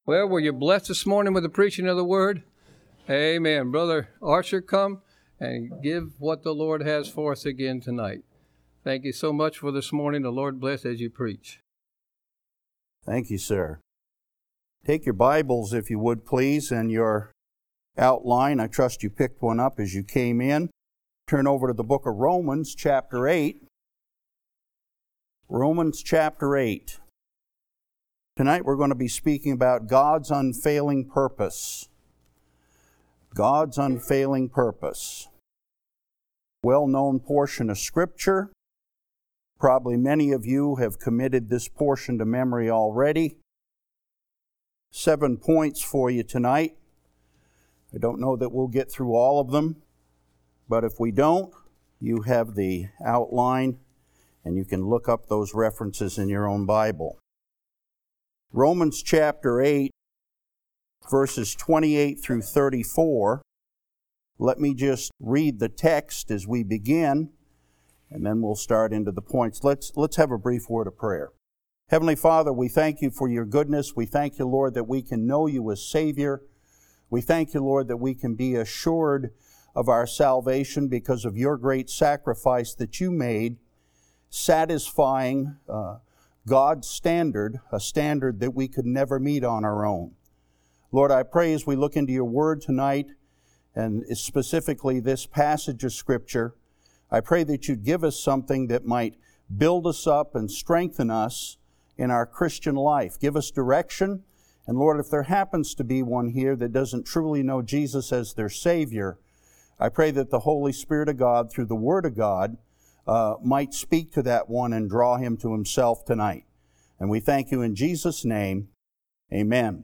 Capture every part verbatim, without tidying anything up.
Well, were you blessed this morning with the preaching of the word? Amen. Brother Archer, come and give what the Lord has for us again tonight. Thank you so much for this morning. The Lord bless as you preach. Thank you, sir. Take your Bibles, if you would, please, and your outline. I trust you picked one up as you came in. Turn over to the book of Romans, chapter eight. Romans, chapter eight. Tonight we're going to be speaking about God's unfailing purpose. God's unfailing purpose. Well-known portion of Scripture. Probably many of you have committed this portion to memory already. Seven points for you tonight. I don't know that we'll get through all of them, but if we don't, you have the outline and you can look up those references in your own Bible. Romans chapter eight, verses twenty-eight through thirty-four. Let me just read the text as we begin, and then we'll start into the points. Let's, let's have a brief word of prayer. Heavenly Father, we thank you for your goodness. We thank you, Lord, that we can know you as Savior. We thank you, Lord, that we can be assured of our salvation because of your great sacrifice that you made, satisfying uh, God's standard, a standard that we could never meet on our own. Lord, I pray as we look into your word tonight, and specifically this passage of Scripture, I pray that you'd give us something that might build us up and strengthen us in our Christian life. Give us direction. And Lord, if there happens to be one here that doesn't truly know Jesus as their Savior, I pray that the Holy Spirit of God, through the Word of God, uh, might speak to that one and draw him to himself tonight. And we thank you in Jesus' name. Amen.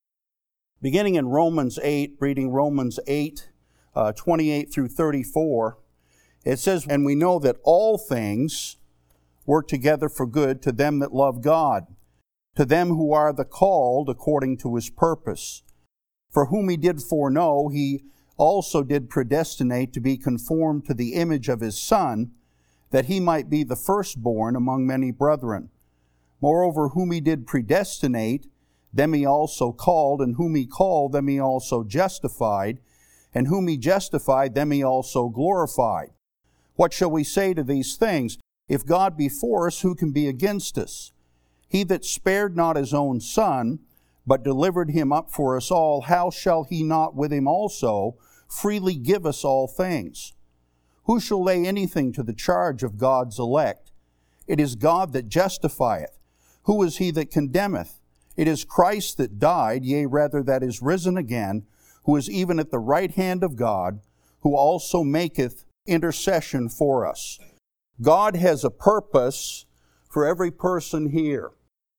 Beginning in Romans eight, reading Romans eight, uh, twenty-eight through thirty-four, it says, "And we know that all things work together for good to them that love God, to them who are the called according to his purpose. For whom he did foreknow, he also did predestinate to be conformed to the image of his Son, that he might be the firstborn among many brethren. Moreover, whom he did predestinate, them he also called, and whom he called, them he also justified, and whom he justified, them he also glorified. What shall we say to these things? If God be for us, who can be against us? He that spared not his own Son, but delivered him up for us all, how shall he not with him also freely give us all things? Who shall lay anything to the charge of God's elect? It is God that justifieth. Who is he that condemneth? It is Christ that died, yea, rather that is risen again, who is even at the right hand of God, who also maketh intercession for us." God has a purpose for every person here.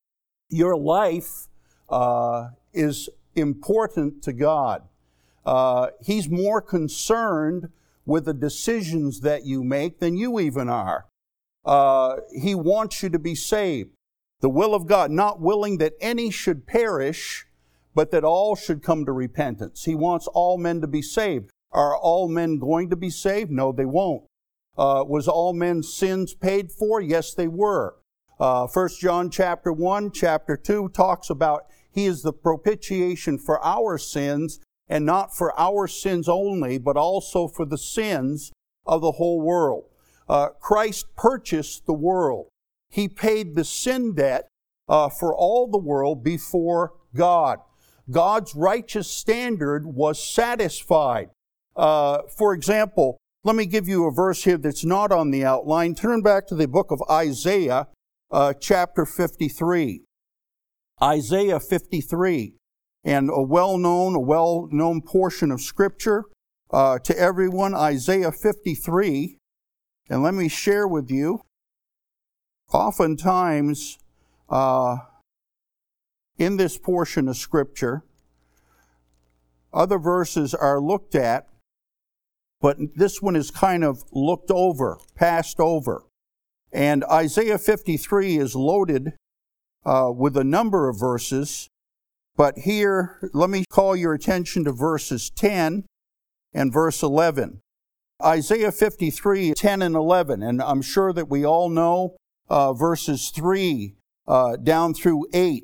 Your life uh, is important to God. Uh, he's more concerned with the decisions that you make than you even are. Uh, he wants you to be saved. The will of God, not willing that any should perish, but that all should come to repentance. He wants all men to be saved. Are all men going to be saved? No, they won't. Uh, was all men's sins paid for? Yes, they were. Uh, First John chapter one, chapter two talks about he is the propitiation for our sins, and not for our sins only, but also for the sins of the whole world. Uh, Christ purchased the world. He paid the sin debt uh, for all the world before God. God's righteous standard was satisfied. Uh, for example, let me give you a verse here that's not on the outline. Turn back to the book of Isaiah, uh, chapter fifty-three. Isaiah fifty-three, and a well-known, a well-known portion of Scripture uh, to everyone, Isaiah fifty-three. And let me share with you, oftentimes uh, in this portion of Scripture, other verses are looked at, but this one is kind of looked over, passed over. And Isaiah fifty-three is loaded uh, with a number of verses, but here, let me call your attention to verses ten and verse eleven. Isaiah fifty-three, ten and eleven, and I'm sure that we all know uh, verses three uh, down through eight.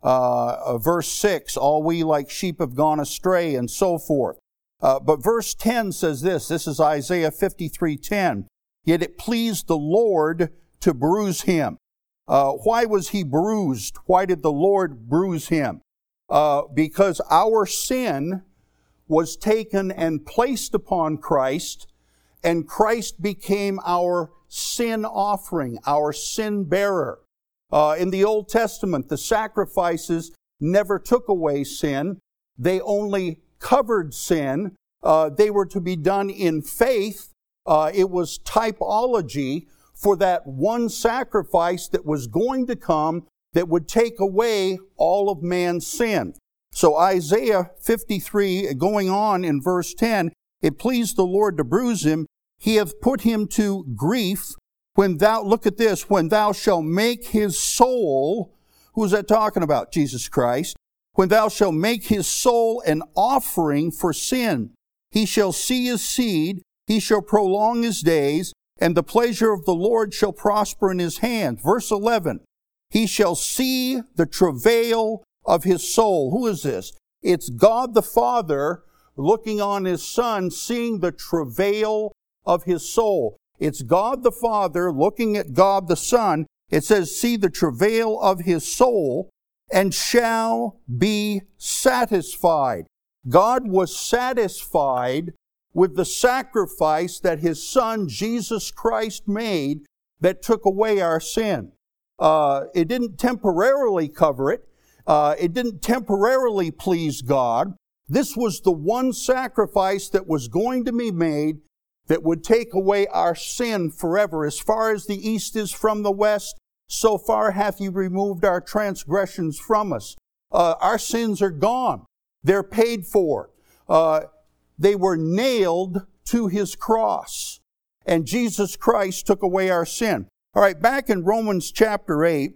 Uh, verse six, all we like sheep have gone astray, and so forth. Uh, but verse ten says this, this is Isaiah fifty-three ten. Yet it pleased the Lord to bruise him. Uh, why was he bruised? Why did the Lord bruise him? Uh, because our sin was taken and placed upon Christ, and Christ became our sin offering, our sin bearer. Uh, in the Old Testament, the sacrifices never took away sin. They only covered sin. Uh, they were to be done in faith. Uh, it was typology for that one sacrifice that was going to come that would take away all of man's sin. So Isaiah fifty-three, going on in verse ten, it pleased the Lord to bruise him. He hath put him to grief. When thou, look at this, when thou shalt make his soul, who's that talking about? Jesus Christ. When thou shalt make his soul an offering for sin, he shall see his seed, he shall prolong his days, and the pleasure of the Lord shall prosper in his hand. Verse eleven, he shall see the travail of his soul. Who is this? It's God the Father looking on his Son, seeing the travail of his soul. It's God the Father looking at God the Son. It says, see the travail of his soul, and shall be satisfied. God was satisfied with the sacrifice that his Son, Jesus Christ, made that took away our sin. Uh, it didn't temporarily cover it. Uh, it didn't temporarily please God. This was the one sacrifice that was going to be made that would take away our sin forever. As far as the east is from the west, so far hath he removed our transgressions from us. Uh, our sins are gone. They're paid for. Uh, they were nailed to his cross. And Jesus Christ took away our sin. All right, back in Romans chapter eight,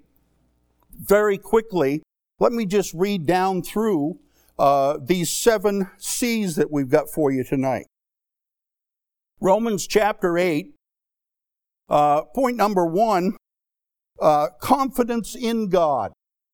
very quickly, let me just read down through uh, these seven C's that we've got for you tonight. Romans chapter eight, uh, point number one, uh, confidence in God.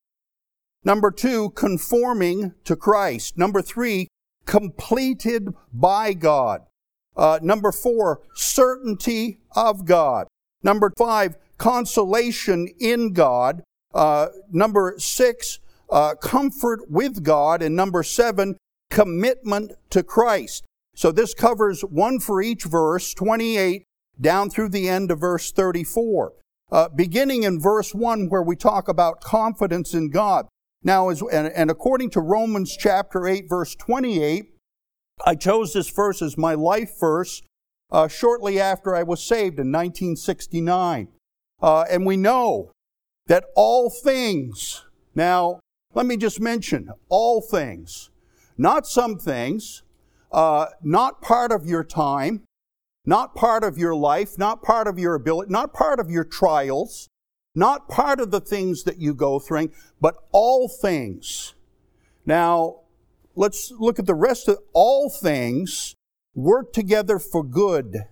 Number two, conforming to Christ. Number three, completed by God. Uh, number four, certainty of God. Number five, consolation in God. Uh, number six, uh, comfort with God. And number seven, commitment to Christ. So this covers one for each verse, twenty-eight, down through the end of verse thirty-four. Uh, beginning in verse one, where we talk about confidence in God. Now, as, and, and according to Romans chapter eight, verse twenty-eight, I chose this verse as my life verse uh, shortly after I was saved in nineteen sixty-nine. Uh, and we know that all things, now, let me just mention, all things, not some things, uh, not part of your time, not part of your life, not part of your ability, not part of your trials, not part of the things that you go through, but all things. Now, let's look at the rest of all things work together for good.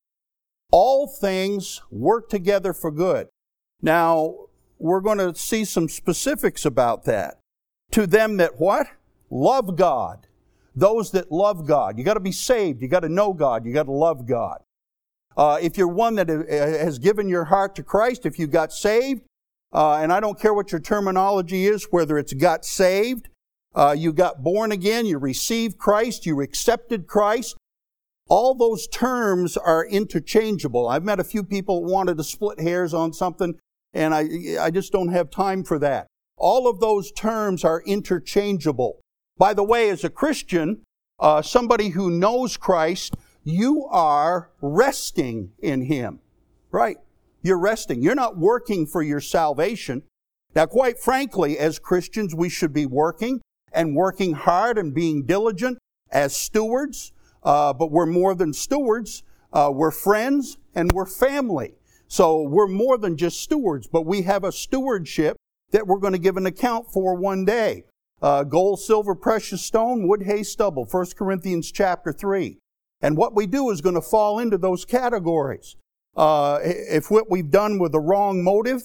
All things work together for good. Now, we're going to see some specifics about that. To them that what? Love God. Those that love God. You got to be saved. You got to know God. You got to love God. Uh, if you're one that has given your heart to Christ, if you got saved, uh, and I don't care what your terminology is, whether it's got saved, uh, you got born again, you received Christ, you accepted Christ, all those terms are interchangeable. I've met a few people who wanted to split hairs on something, and I, I just don't have time for that. All of those terms are interchangeable. By the way, as a Christian, uh, somebody who knows Christ, you are resting in Him, right? You're resting. You're not working for your salvation. Now, quite frankly, as Christians, we should be working and working hard and being diligent as stewards. Uh, but we're more than stewards. Uh, we're friends and we're family. So we're more than just stewards, but we have a stewardship that we're going to give an account for one day. Uh, gold, silver, precious stone, wood, hay, stubble, First Corinthians chapter three. And what we do is going to fall into those categories. Uh, if what we've done with the wrong motive,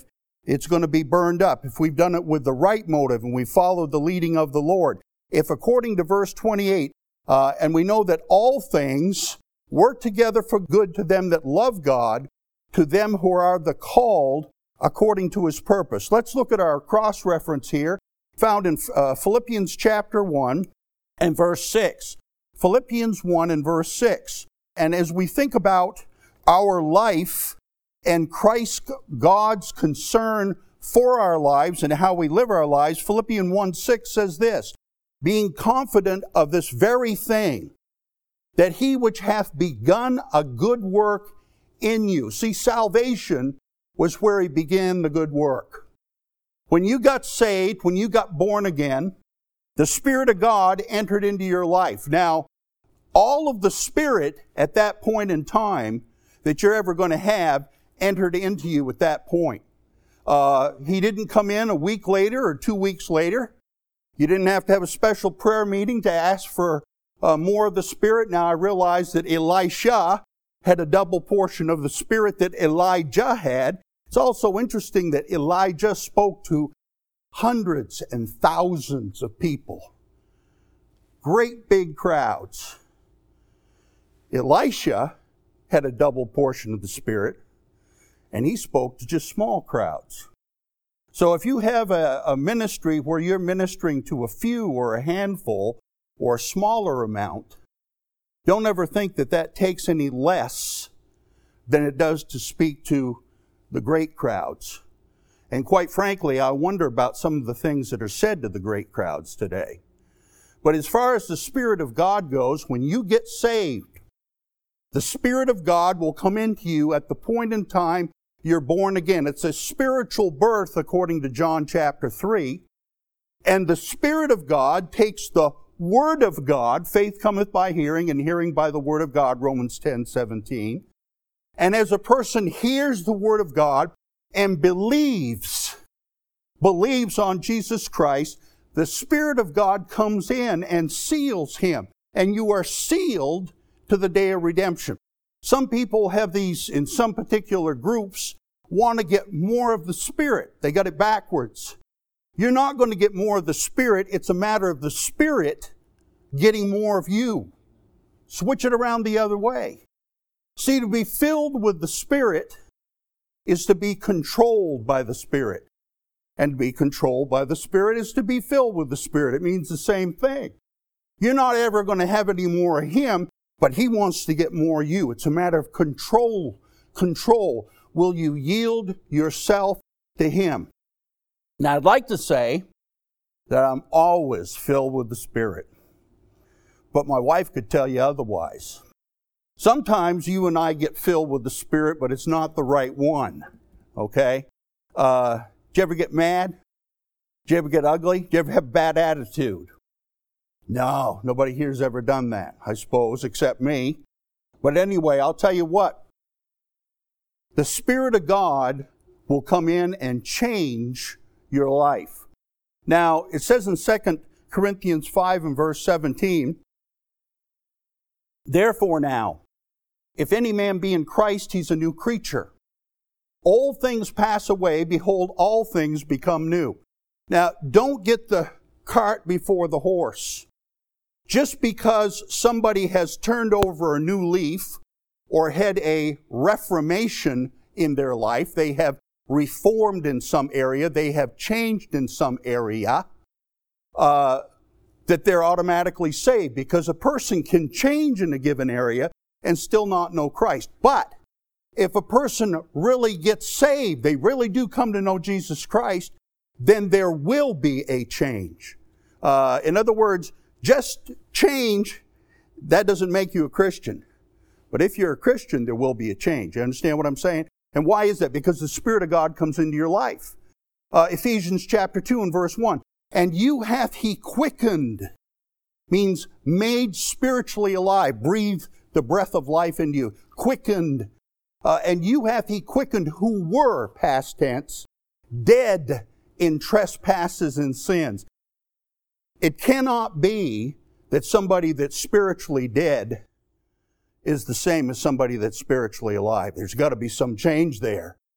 it's going to be burned up. If we've done it with the right motive and we followed the leading of the Lord. If according to verse twenty-eight, uh, and we know that all things work together for good to them that love God, to them who are the called according to His purpose. Let's look at our cross-reference here, found in uh, Philippians chapter one and verse six. Philippians one and verse six. And as we think about our life and Christ, God's concern for our lives and how we live our lives, Philippians one six says this, being confident of this very thing, that He which hath begun a good work in you. See, salvation was where He began the good work. When you got saved, when you got born again, the Spirit of God entered into your life. Now, all of the Spirit at that point in time that you're ever going to have entered into you at that point. Uh, he didn't come in a week later or two weeks later. You didn't have to have a special prayer meeting to ask for uh, more of the Spirit. Now I realize that Elisha had a double portion of the Spirit that Elijah had. It's also interesting that Elijah spoke to hundreds and thousands of people. Great big crowds. Elisha had a double portion of the Spirit, and he spoke to just small crowds. So if you have a, a ministry where you're ministering to a few or a handful or a smaller amount, don't ever think that that takes any less than it does to speak to the great crowds. And quite frankly, I wonder about some of the things that are said to the great crowds today. But as far as the Spirit of God goes, when you get saved, the Spirit of God will come into you at the point in time you're born again. It's a spiritual birth according to John chapter three. And the Spirit of God takes the Word of God, faith cometh by hearing, and hearing by the Word of God, Romans ten seventeen. And as a person hears the Word of God and believes, believes on Jesus Christ, the Spirit of God comes in and seals him. And you are sealed to the day of redemption. Some people have these, in some particular groups, want to get more of the Spirit. They got it backwards. You're not going to get more of the Spirit. It's a matter of the Spirit getting more of you. Switch it around the other way. See, to be filled with the Spirit is to be controlled by the Spirit. And to be controlled by the Spirit is to be filled with the Spirit. It means the same thing. You're not ever going to have any more of Him, but He wants to get more of you. It's a matter of control. Control. Will you yield yourself to Him? Now, I'd like to say that I'm always filled with the Spirit. But my wife could tell you otherwise. Sometimes you and I get filled with the Spirit, but it's not the right one. Okay? Uh, did you ever get mad? Did you ever get ugly? Did you ever have bad attitude? No, nobody here's ever done that, I suppose, except me. But anyway, I'll tell you what. The Spirit of God will come in and change your life. Now, it says in Second Corinthians five and verse seventeen, therefore now, if any man be in Christ, he's a new creature. Old things pass away, behold, all things become new. Now, don't get the cart before the horse. Just because somebody has turned over a new leaf or had a reformation in their life, they have reformed in some area, they have changed in some area, uh, that they're automatically saved. Because a person can change in a given area and still not know Christ. But if a person really gets saved, they really do come to know Jesus Christ, then there will be a change. Uh, in other words, just change, that doesn't make you a Christian. But if you're a Christian, there will be a change. You understand what I'm saying? And why is that? Because the Spirit of God comes into your life. Uh, Ephesians chapter two and verse one. And you hath He quickened, means made spiritually alive, breathed the breath of life into you, quickened. Uh, and you hath He quickened who were, past tense, dead in trespasses and sins. It cannot be that somebody that's spiritually dead is the same as somebody that's spiritually alive. There's got to be some change there.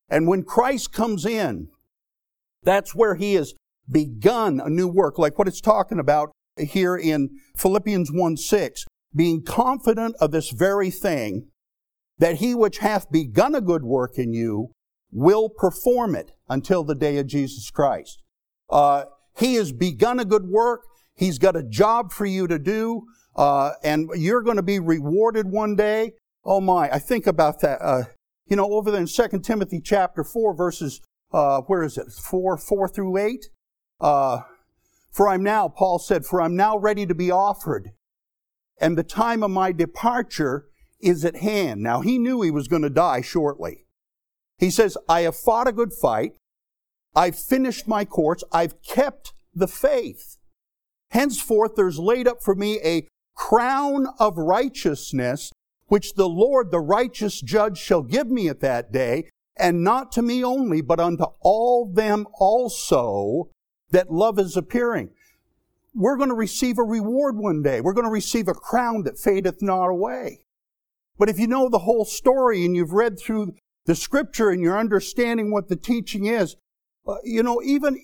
And when Christ comes in, that's where He has begun a new work, like what it's talking about here in Philippians one six, being confident of this very thing, that He which hath begun a good work in you will perform it until the day of Jesus Christ. Uh, he has begun a good work. He's got a job for you to do, uh, and you're going to be rewarded one day. Oh my, I think about that. Uh, you know, over there in Second Timothy chapter four, verses, uh, where is it? Four, four through eight. Uh, for I'm now, Paul said, for I'm now ready to be offered, and the time of my departure is at hand. Now, he knew he was going to die shortly. He says, I have fought a good fight. I've finished my course. I've kept the faith. Henceforth, there's laid up for me a crown of righteousness, which the Lord, the righteous judge, shall give me at that day, and not to me only, but unto all them also that love is appearing. We're going to receive a reward one day. We're going to receive a crown that fadeth not away. But if you know the whole story and you've read through the Scripture and you're understanding what the teaching is, uh, you know, even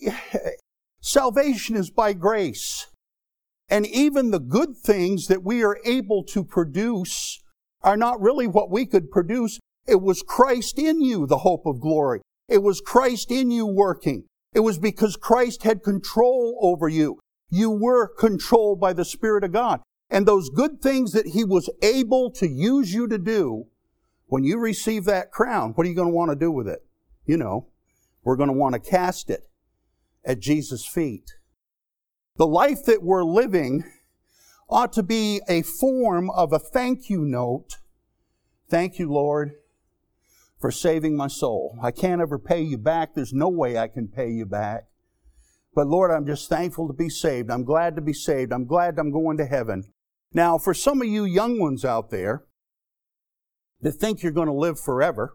salvation is by grace. And even the good things that we are able to produce are not really what we could produce. It was Christ in you, the hope of glory. It was Christ in you working. It was because Christ had control over you. You were controlled by the Spirit of God. And those good things that He was able to use you to do, when you receive that crown, what are you going to want to do with it? You know, we're going to want to cast it at Jesus' feet. The life that we're living ought to be a form of a thank you note. Thank you, Lord, for saving my soul. I can't ever pay you back. There's no way I can pay you back. But Lord, I'm just thankful to be saved. I'm glad to be saved. I'm glad I'm going to heaven. Now, for some of you young ones out there that think you're going to live forever,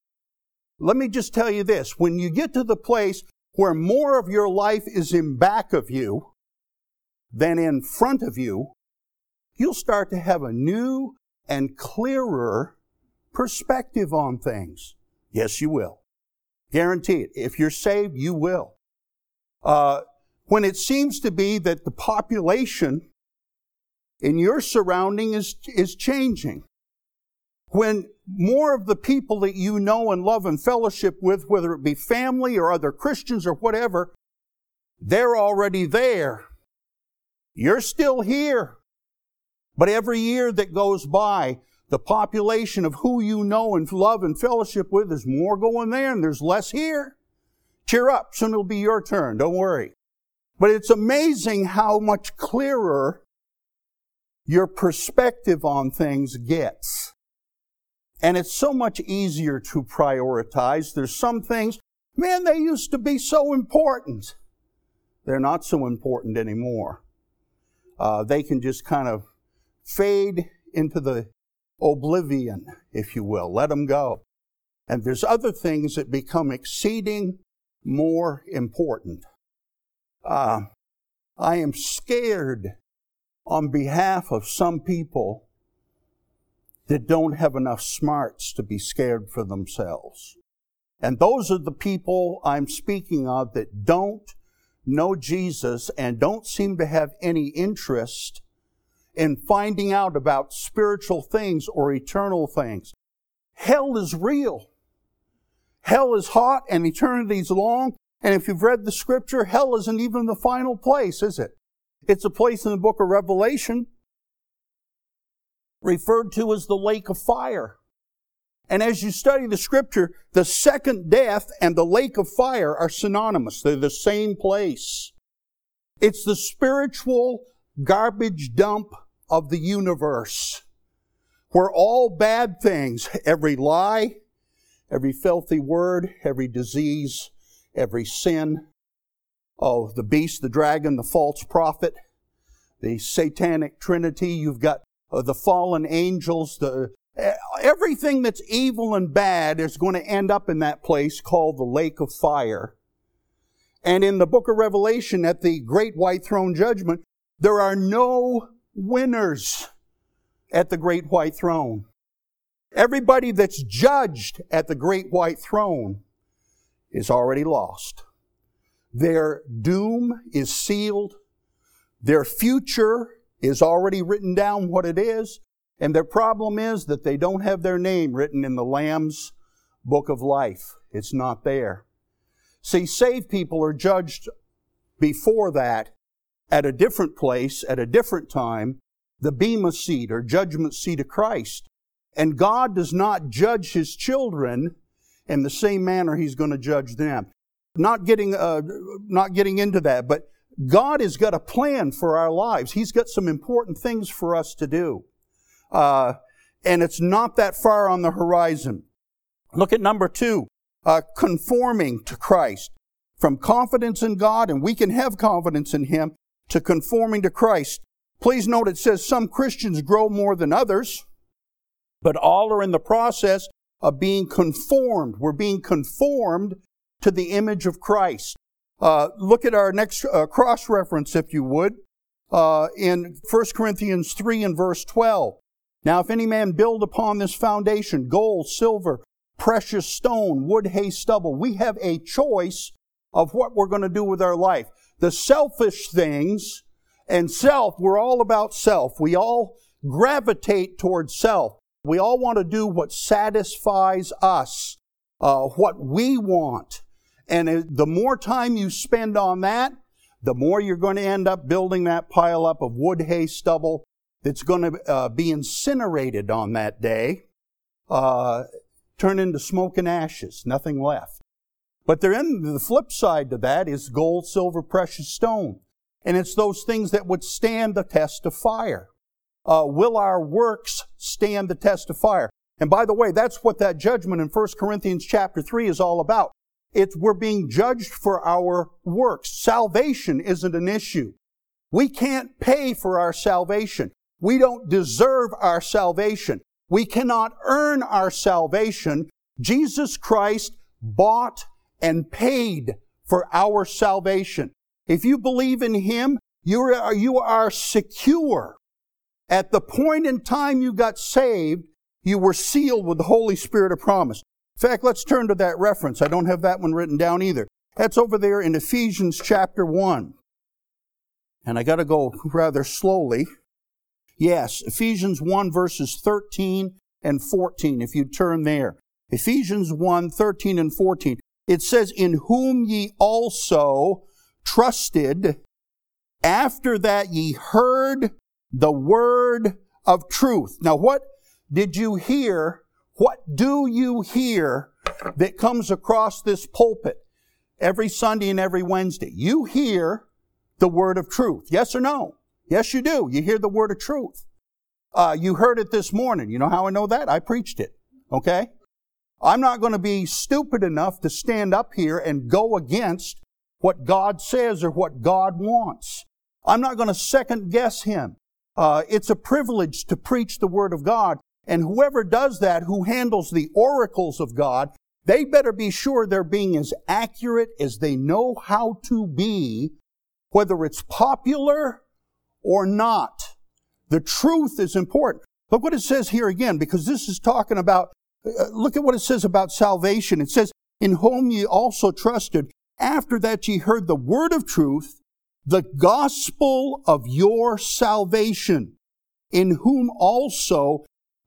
let me just tell you this. When you get to the place where more of your life is in back of you than in front of you, you'll start to have a new and clearer perspective on things. Yes, you will. Guarantee it. If you're saved, you will. Uh, when it seems to be that the population in your surrounding is, is changing. When more of the people that you know and love and fellowship with, whether it be family or other Christians or whatever, they're already there. You're still here. But every year that goes by, the population of who you know and love and fellowship with, there's more going there and there's less here. Cheer up, soon it'll be your turn, don't worry. But it's amazing how much clearer your perspective on things gets. And it's so much easier to prioritize. There's some things, man, they used to be so important. They're not so important anymore. Uh, they can just kind of fade into the oblivion, if you will. Let them go. And there's other things that become exceeding more important. Uh, I am scared on behalf of some people that don't have enough smarts to be scared for themselves. And those are the people I'm speaking of that don't know Jesus and don't seem to have any interest in finding out about spiritual things or eternal things. Hell is real. Hell is hot and eternity's long. And if you've read the Scripture, hell isn't even the final place, is it? It's a place in the book of Revelation referred to as the lake of fire. And as you study the Scripture, the second death and the lake of fire are synonymous. They're the same place. It's the spiritual garbage dump of the universe, where all bad things, every lie, every filthy word, every disease, every sin, oh, the beast, the dragon, the false prophet, the satanic trinity, you've got uh, the fallen angels, the uh, everything that's evil and bad is going to end up in that place called the lake of fire. And in the book of Revelation, at the great white throne judgment, there are no winners at the great white throne. Everybody that's judged at the great white throne is already lost. Their doom is sealed. Their future is already written down what it is. And their problem is that they don't have their name written in the Lamb's book of life. It's not there. See, saved people are judged before that at a different place, at a different time, the Bema seat or judgment seat of Christ. And God does not judge His children in the same manner He's going to judge them. Not getting, uh, not getting into that, but God has got a plan for our lives. He's got some important things for us to do. Uh, and it's not that far on the horizon. Look at number two, uh, conforming to Christ. From confidence in God, and we can have confidence in Him, to conforming to Christ. Please note it says some Christians grow more than others, but all are in the process of being conformed. We're being conformed to the image of Christ. Uh, look at our next uh, cross-reference, if you would, uh, in First Corinthians three and verse twelve. Now, if any man build upon this foundation, gold, silver, precious stone, wood, hay, stubble, we have a choice of what we're going to do with our life. The selfish things and self, we're all about self. We all gravitate towards self. We all want to do what satisfies us, uh, what we want. And the more time you spend on that, the more you're going to end up building that pile up of wood, hay, stubble that's going to uh, be incinerated on that day, uh, turn into smoke and ashes, nothing left. But then the flip side to that is gold, silver, precious stone. And it's those things that would stand the test of fire. Uh, will our works stand the test of fire? And by the way, that's what that judgment in First Corinthians chapter three is all about. It's we're being judged for our works. Salvation isn't an issue. We can't pay for our salvation. We don't deserve our salvation. We cannot earn our salvation. Jesus Christ bought and paid for our salvation. If you believe in Him, you are, you are secure. At the point in time you got saved, you were sealed with the Holy Spirit of promise. In fact, let's turn to that reference. I don't have that one written down either. That's over there in Ephesians chapter one. And I got to go rather slowly. Yes, Ephesians one verses thirteen and fourteen, if you turn there. Ephesians one, thirteen and fourteen. It says, in whom ye also trusted, after that ye heard the word of truth. Now, what did you hear? What do you hear that comes across this pulpit every Sunday and every Wednesday? You hear the word of truth. Yes or no? Yes, you do. You hear the word of truth. Uh, you heard it this morning. You know how I know that? I preached it. Okay? I'm not going to be stupid enough to stand up here and go against what God says or what God wants. I'm not going to second guess Him. Uh, it's a privilege to preach the Word of God. And whoever does that, who handles the oracles of God, they better be sure they're being as accurate as they know how to be, whether it's popular or not. The truth is important. Look what it says here again, because this is talking about, uh, look at what it says about salvation. It says, in whom ye also trusted, after that ye heard the word of truth, the gospel of your salvation, in whom also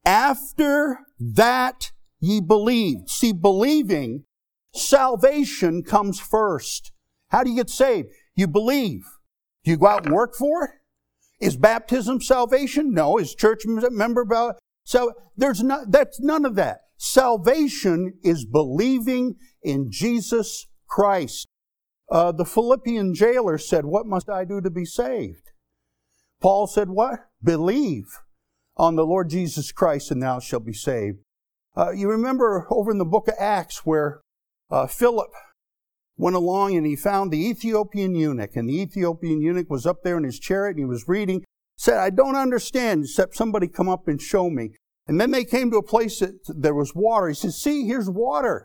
after that ye believed. See, believing, salvation comes first. How do you get saved? You believe. Do you go out and work for it? Is baptism salvation? No. Is church member about so there's not that's none of that. Salvation is believing in Jesus Christ. Uh, the Philippian jailer said, what must I do to be saved? Paul said, what? Believe on the Lord Jesus Christ and thou shalt be saved. Uh, you remember over in the book of Acts where uh, Philip went along and he found the Ethiopian eunuch, and the Ethiopian eunuch was up there in his chariot and he was reading, said, I don't understand except somebody come up and show me. And then they came to a place that there was water. He said, see, here's water.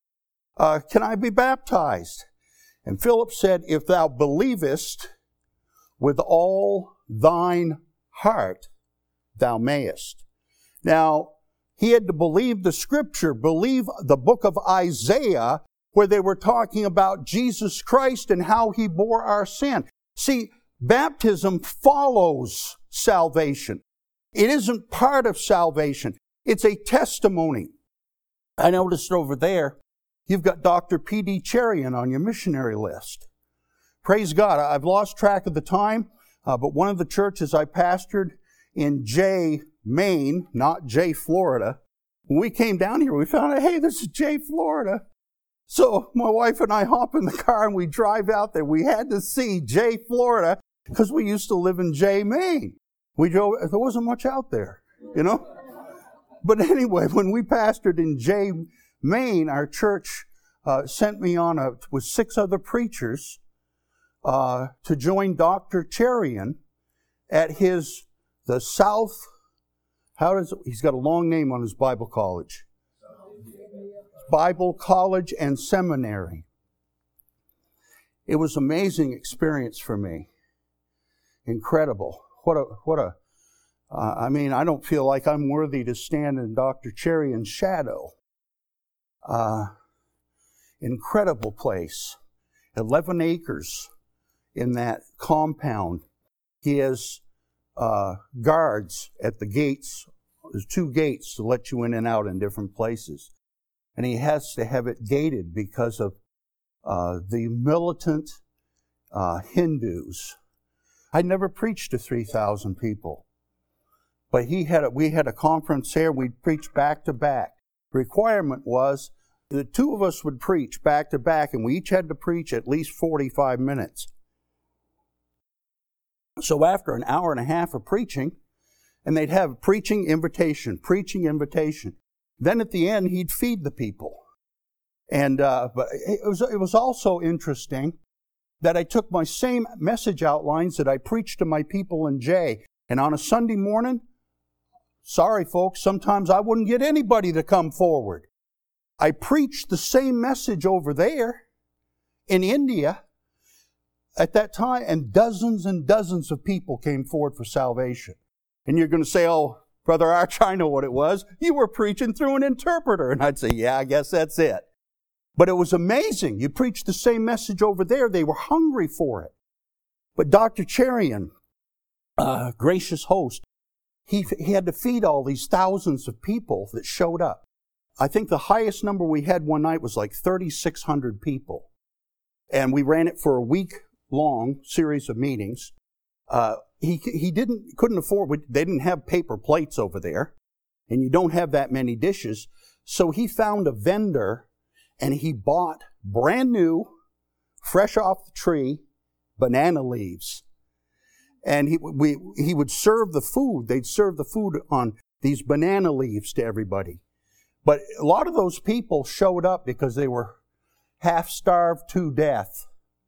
Uh, can I be baptized? And Philip said, if thou believest with all thine heart, thou mayest. Now, he had to believe the scripture, believe the book of Isaiah where they were talking about Jesus Christ and how He bore our sin. See, baptism follows salvation. It isn't part of salvation. It's a testimony. I noticed over there, you've got Doctor P D Cherian on your missionary list. Praise God. I've lost track of the time, uh, but one of the churches I pastored in Jay, Maine, not Jay, Florida, when we came down here, we found out, hey, this is Jay, Florida. So my wife and I hop in the car and we drive out there. We had to see Jay, Florida, because we used to live in Jay, Maine. We drove, there wasn't much out there, you know. But anyway, when we pastored in Jay, Maine, our church uh, sent me on a, with six other preachers uh, to join Doctor Cherian at his, the South, how does, he's got a long name on his Bible college. Bible College and Seminary. It was an amazing experience for me. Incredible. What a, what a, uh, I mean, I don't feel like I'm worthy to stand in Doctor Cherian's shadow. Uh, incredible place. eleven acres in that compound. He has uh, guards at the gates. There's two gates to let you in and out in different places. And he has to have it gated because of uh, the militant uh, Hindus. I never preached to three thousand people. But he had a, we had a conference there. We'd preach back to back. The requirement was the two of us would preach back to back, and we each had to preach at least forty-five minutes. So after an hour and a half of preaching, and they'd have preaching invitation, preaching invitation. Then at the end, he'd feed the people. And uh, but it was it was also interesting that I took my same message outlines that I preached to my people in Jay. And on a Sunday morning, sorry folks, sometimes I wouldn't get anybody to come forward. I preached the same message over there in India at that time, and dozens and dozens of people came forward for salvation. And you're going to say, oh, Brother Arch, I know what it was. You were preaching through an interpreter. And I'd say, yeah, I guess that's it. But it was amazing. You preached the same message over there. They were hungry for it. But Doctor Cherian, uh, gracious host, he, he had to feed all these thousands of people that showed up. I think the highest number we had one night was like thirty-six hundred people. And we ran it for a week-long series of meetings. Uh, he he didn't couldn't afford, they didn't have paper plates over there, and you don't have that many dishes. So he found a vendor, and he bought brand new, fresh off the tree, banana leaves. And he we he would serve the food. They'd serve the food on these banana leaves to everybody. But a lot of those people showed up because they were half starved to death.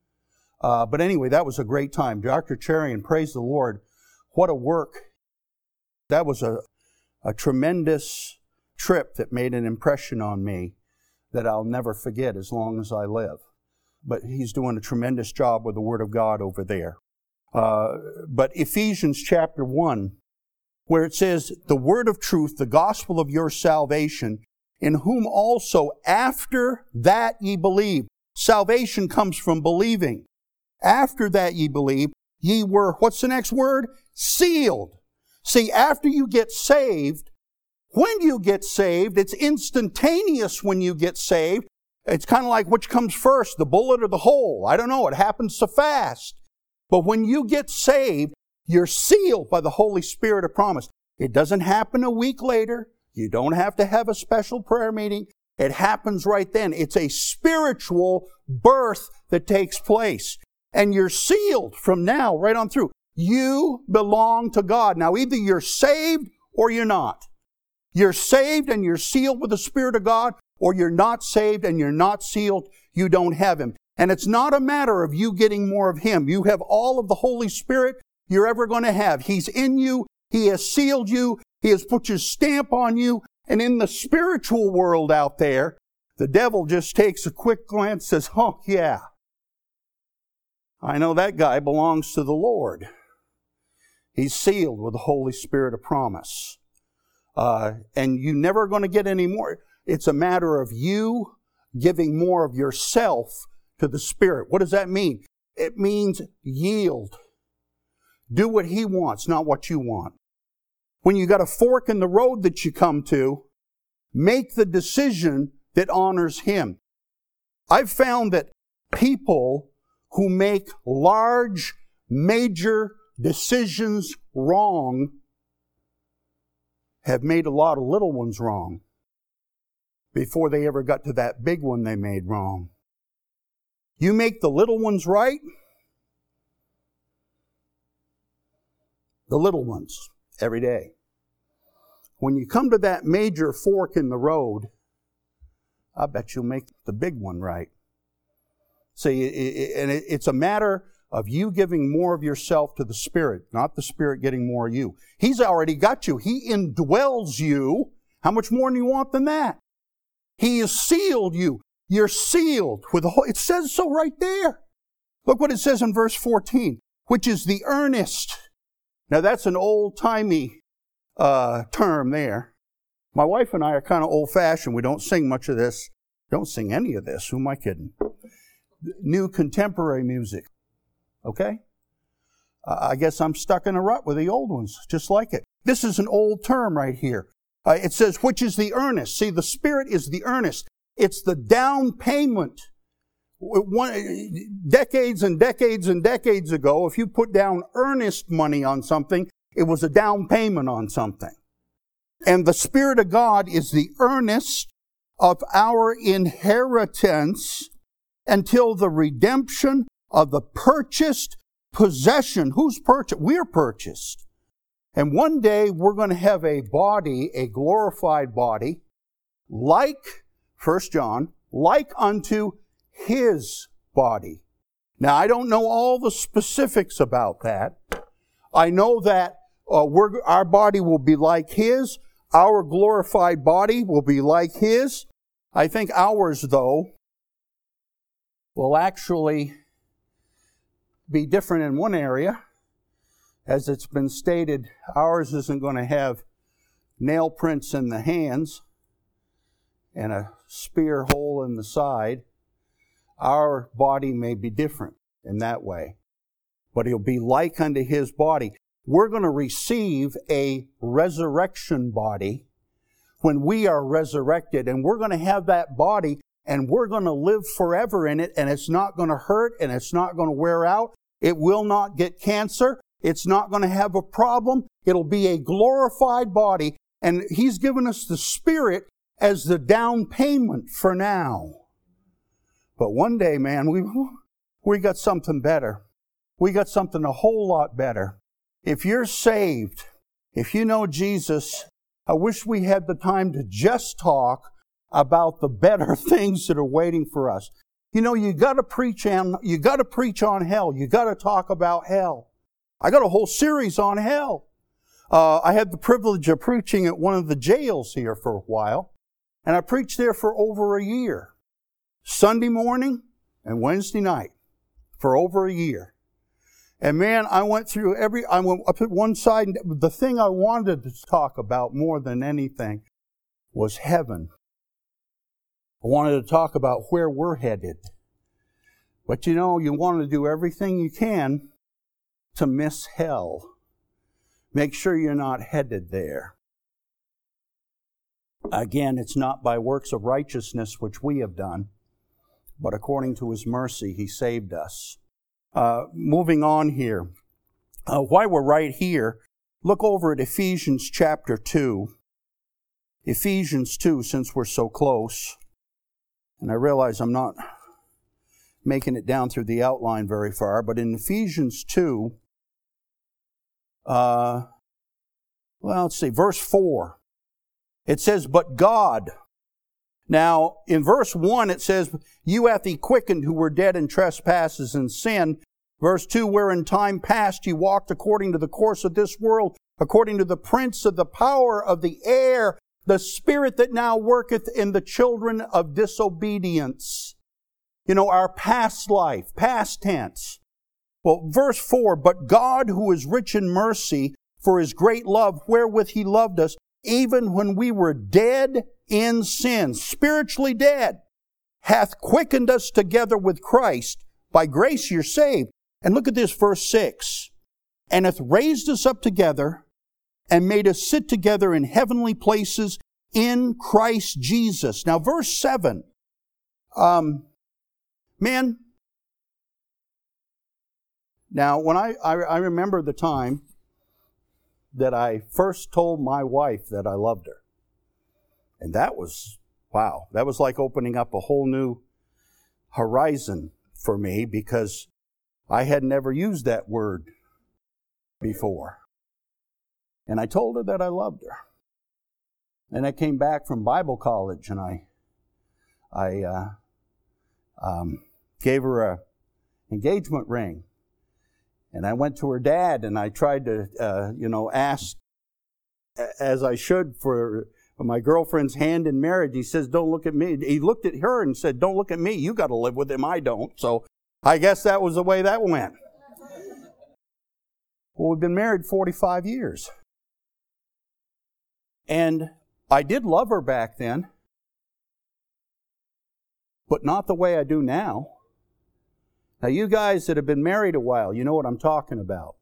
Uh, but anyway, that was a great time. Doctor Cherian, praise the Lord. What a work. That was a, a tremendous trip that made an impression on me that I'll never forget as long as I live. But he's doing a tremendous job with the Word of God over there. Uh, but Ephesians chapter one, where it says, the word of truth, the gospel of your salvation, in whom also after that ye believe. Salvation comes from believing. After that ye believe, ye were, what's the next word? Sealed. See, after you get saved, when you get saved, it's instantaneous when you get saved. It's kind of like which comes first, the bullet or the hole. I don't know, it happens so fast. But when you get saved, you're sealed by the Holy Spirit of promise. It doesn't happen a week later. You don't have to have a special prayer meeting. It happens right then. It's a spiritual birth that takes place. And you're sealed from now right on through. You belong to God. Now, either you're saved or you're not. You're saved and you're sealed with the Spirit of God, or you're not saved and you're not sealed. You don't have Him. And it's not a matter of you getting more of Him. You have all of the Holy Spirit you're ever going to have. He's in you. He has sealed you. He has put His stamp on you. And in the spiritual world out there, the devil just takes a quick glance, says, oh, yeah, I know that guy belongs to the Lord. He's sealed with the Holy Spirit of promise. Uh, and you're never going to get any more. It's a matter of you giving more of yourself to the Spirit. What does that mean? It means yield. Do what He wants, not what you want. When you got a fork in the road that you come to, make the decision that honors Him. I've found that people who make large, major decisions wrong have made a lot of little ones wrong before they ever got to that big one they made wrong. You make the little ones right, the little ones, every day. When you come to that major fork in the road, I bet you'll make the big one right. See, and it's a matter of you giving more of yourself to the Spirit, not the Spirit getting more of you. He's already got you. He indwells you. How much more do you want than that? He has sealed you. You're sealed with the whole, it says so right there. Look what it says in verse fourteen, which is the earnest. Now that's an old-timey uh, term there. My wife and I are kind of old-fashioned. We don't sing much of this. Don't sing any of this. Who am I kidding? New contemporary music. Okay? Uh, I guess I'm stuck in a rut with the old ones, just like it. This is an old term right here. Uh, it says, which is the earnest. See, the Spirit is the earnest. It's the down payment. One, decades and decades and decades ago, if you put down earnest money on something, it was a down payment on something. And the Spirit of God is the earnest of our inheritance until the redemption of the purchased possession. Who's purchased? We're purchased. And one day we're going to have a body, a glorified body, like, First John, like unto His body. Now, I don't know all the specifics about that. I know that uh, we're, our body will be like His. Our glorified body will be like His. I think ours, though, will actually be different in one area. As it's been stated, ours isn't going to have nail prints in the hands and a spear hole in the side. Our body may be different in that way, but it'll be like unto His body. We're going to receive a resurrection body when we are resurrected, and we're going to have that body, and we're going to live forever in it, and it's not going to hurt, and it's not going to wear out. It will not get cancer. It's not going to have a problem. It'll be a glorified body, and He's given us the Spirit as the down payment for now. But one day, man, we we got something better. We got something a whole lot better. If you're saved, if you know Jesus, I wish we had the time to just talk about the better things that are waiting for us. You know, you got to preach on you got to preach on hell. You got to talk about hell. I got a whole series on hell. Uh, I had the privilege of preaching at one of the jails here for a while, and I preached there for over a year. Sunday morning and Wednesday night for over a year. And man, I went through every, I went up at one side, and the thing I wanted to talk about more than anything was heaven. I wanted to talk about where we're headed. But you know, you want to do everything you can to miss hell. Make sure you're not headed there. Again, it's not by works of righteousness which we have done, but according to His mercy, He saved us. Uh, moving on here. Uh, while we're right here, look over at Ephesians chapter two. Ephesians two, since we're so close. And I realize I'm not making it down through the outline very far, but in Ephesians two, uh, well, let's see, verse four. It says, but God. Now, in verse one, it says, you hath He quickened who were dead in trespasses and sin. Verse two, where in time past ye walked according to the course of this world, according to the prince of the power of the air, the spirit that now worketh in the children of disobedience. You know, our past life, past tense. Well, verse four, but God who is rich in mercy for His great love wherewith He loved us, even when we were dead in sin, spiritually dead. hath quickened us together with Christ. By grace you're saved. And look at this, verse six. And hath raised us up together and made us sit together in heavenly places in Christ Jesus. Now, verse seven. Um, man, now when I, I, I remember the time that I first told my wife that I loved her. And that was, wow, that was like opening up a whole new horizon for me, because I had never used that word before. And I told her that I loved her. And I came back from Bible college, and I I uh, um, gave her a engagement ring. And I went to her dad, and I tried to, uh, you know, ask, as I should, for my girlfriend's hand in marriage. He says, don't look at me. He looked at her and said, don't look at me. You got to live with him. I don't. So I guess that was the way that went. Well, we've been married forty-five years. And I did love her back then, but not the way I do now. Now, you guys that have been married a while, you know what I'm talking about.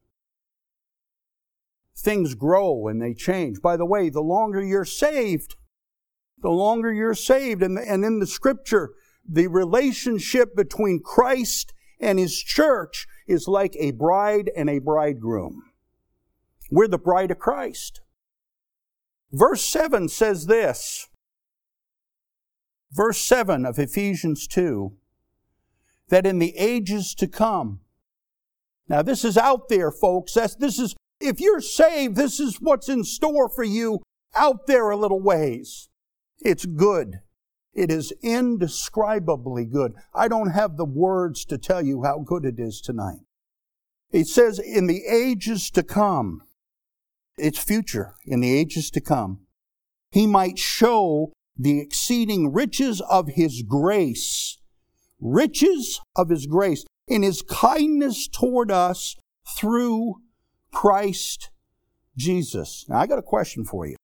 Things grow and they change. By the way, the longer you're saved, the longer you're saved. And, and in the Scripture, the relationship between Christ and His church is like a bride and a bridegroom. We're the bride of Christ. Verse seven says this. Verse seven of Ephesians two. That in the ages to come. Now this is out there, folks. That's, this is, if you're saved, this is what's in store for you out there a little ways. It's good. It is indescribably good. I don't have the words to tell you how good it is tonight. It says in the ages to come. It's future, in the ages to come. He might show the exceeding riches of His grace. Riches of His grace in His kindness toward us through Christ Jesus. Now, I got a question for you.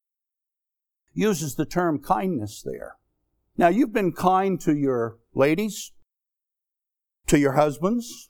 Uses the term kindness there. Now, you've been kind to your ladies, to your husbands.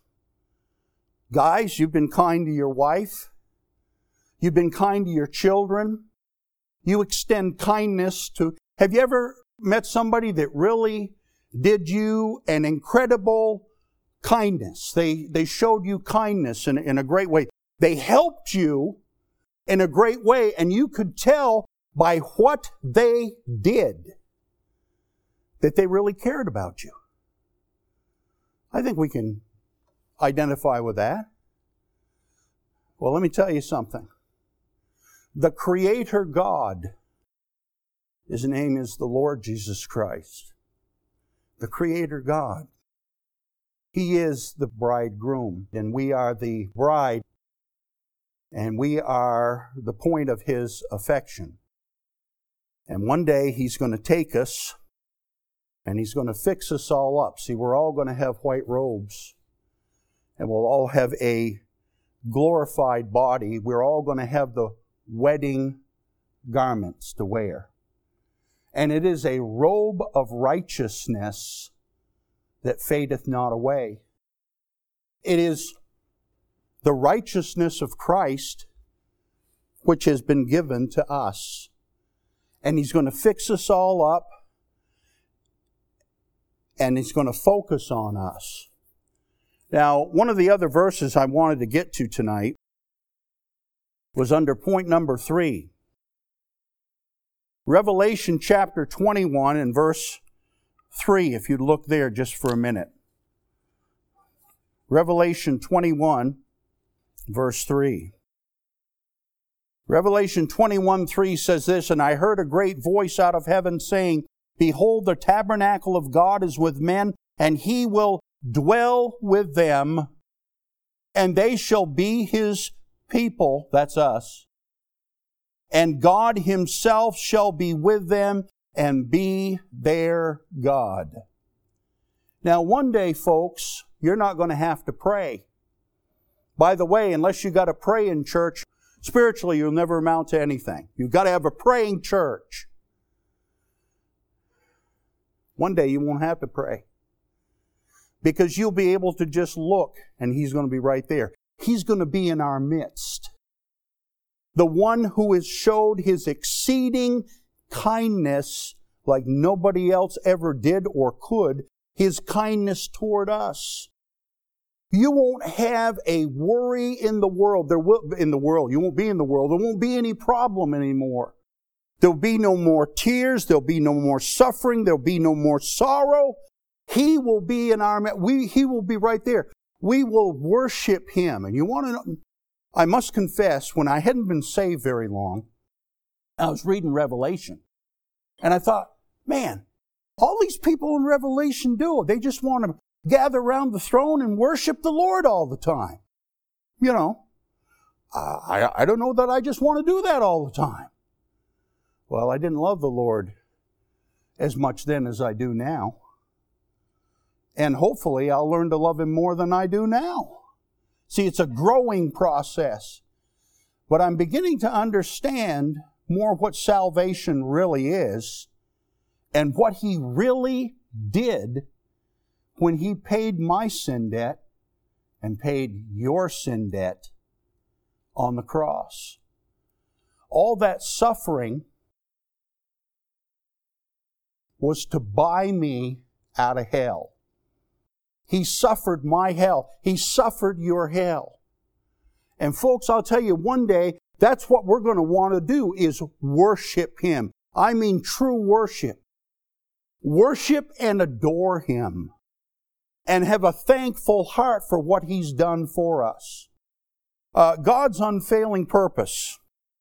Guys, you've been kind to your wife. You've been kind to your children. You extend kindness to... Have you ever met somebody that really did you an incredible kindness? They, they showed you kindness in, in a great way. They helped you in a great way, and you could tell by what they did that they really cared about you. I think we can identify with that. Well, let me tell you something. The Creator God, His name is the Lord Jesus Christ. The Creator God. He is the bridegroom, and we are the bride, and we are the point of His affection. And one day He's going to take us, and He's going to fix us all up. See, we're all going to have white robes, and we'll all have a glorified body. We're all going to have the wedding garments to wear. And it is a robe of righteousness that fadeth not away. It is the righteousness of Christ which has been given to us. And He's going to fix us all up, and He's going to focus on us. Now, one of the other verses I wanted to get to tonight was under point number three. Revelation chapter twenty-one and verse three, if you'd look there just for a minute. Revelation twenty-one, verse three. Revelation twenty-one, three says this, And I heard a great voice out of heaven saying, Behold, the tabernacle of God is with men, and He will dwell with them, and they shall be His people, that's us, and God Himself shall be with them and be their God. Now, one day, folks, you're not going to have to pray. By the way, unless you got to pray in church, spiritually you'll never amount to anything. You've got to have a praying church. One day you won't have to pray. Because you'll be able to just look, and He's going to be right there. He's going to be in our midst. The one who has showed His exceeding kindness like nobody else ever did or could, His kindness toward us. You won't have a worry in the world. There will in the world. You won't be in the world. There won't be any problem anymore. There'll be no more tears. There'll be no more suffering. There'll be no more sorrow. He will be in our midst. We, He will be right there. We will worship Him. And you want to know, I must confess, when I hadn't been saved very long, I was reading Revelation. And I thought, man, all these people in Revelation do, they just want to gather around the throne and worship the Lord all the time. You know, uh, I, I don't know that I just want to do that all the time. Well, I didn't love the Lord as much then as I do now. And hopefully I'll learn to love Him more than I do now. See, it's a growing process. But I'm beginning to understand more what salvation really is and what He really did when He paid my sin debt and paid your sin debt on the cross. All that suffering was to buy me out of hell. He suffered my hell. He suffered your hell. And folks, I'll tell you, one day, that's what we're going to want to do, is worship Him. I mean true worship. Worship and adore Him. And have a thankful heart for what He's done for us. Uh, God's unfailing purpose.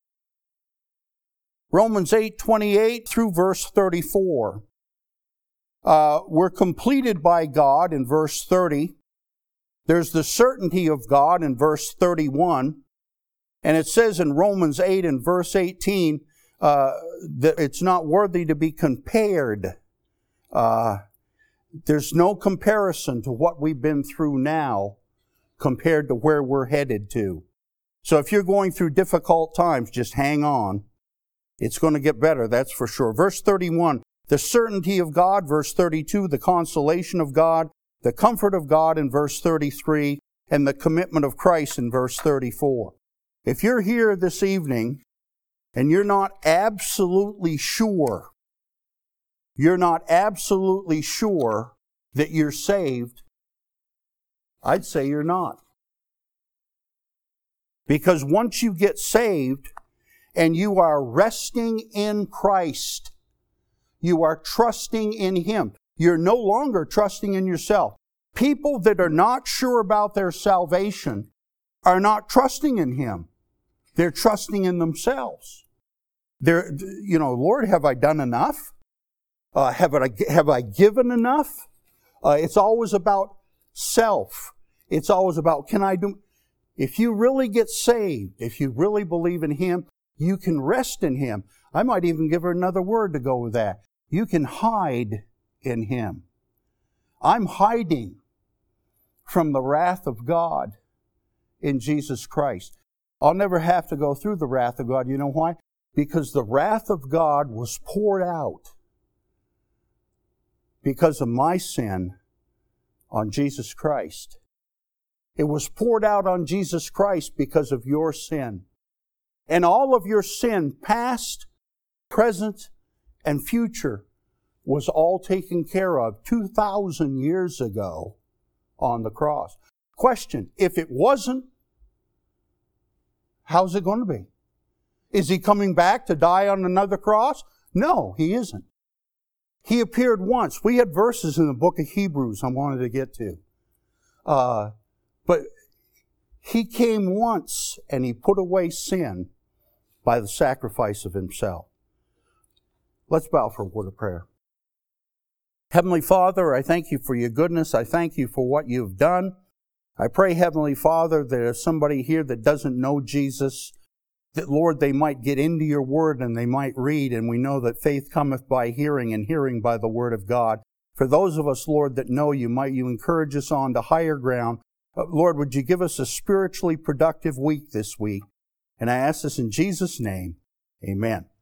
Romans eight twenty-eight through verse thirty-four. Uh, we're completed by God in verse thirty. There's the certainty of God in verse thirty-one. And it says in Romans eight and verse eighteen uh, that it's not worthy to be compared. Uh, there's no comparison to what we've been through now compared to where we're headed to. So if you're going through difficult times, just hang on. It's going to get better, that's for sure. Verse thirty-one, the certainty of God. Verse thirty-two, the consolation of God. The comfort of God in verse thirty-three. And the commitment of Christ in verse thirty-four. If you're here this evening and you're not absolutely sure, you're not absolutely sure that you're saved, I'd say you're not. Because once you get saved and you are resting in Christ, you are trusting in Him. You're no longer trusting in yourself. People that are not sure about their salvation are not trusting in Him. They're trusting in themselves. They're, you know, Lord, have I done enough? Uh, have I, have I given enough? Uh, it's always about self. It's always about, can I do? If you really get saved, if you really believe in Him, you can rest in Him. I might even give her another word to go with that. You can hide in Him. I'm hiding from the wrath of God in Jesus Christ. I'll never have to go through the wrath of God. You know why? Because the wrath of God was poured out because of my sin on Jesus Christ. It was poured out on Jesus Christ because of your sin. And all of your sin, past, present, and future, was all taken care of two thousand years ago on the cross. Question, if it wasn't, how's it going to be? Is He coming back to die on another cross? No, He isn't. He appeared once. We had verses in the book of Hebrews I wanted to get to. Uh, but He came once and He put away sin by the sacrifice of Himself. Let's bow for a word of prayer. Heavenly Father, I thank You for Your goodness. I thank You for what You've done. I pray, Heavenly Father, that there's somebody here that doesn't know Jesus, that, Lord, they might get into Your Word and they might read, and we know that faith cometh by hearing, and hearing by the Word of God. For those of us, Lord, that know You, might You encourage us on to higher ground. Uh, Lord, would You give us a spiritually productive week this week? And I ask this in Jesus' name. Amen.